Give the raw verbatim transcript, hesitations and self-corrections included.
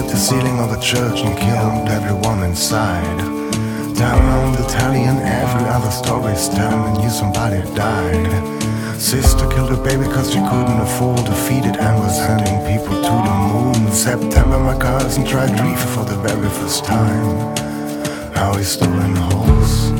at the ceiling of a church and killed everyone inside. Down on the telly and every other story's telling and knew somebody died. Sister killed her baby cause she couldn't afford to feed it and was sending people to the moon. In September my cousin tried reefer for the very first time. Now he's storing holes.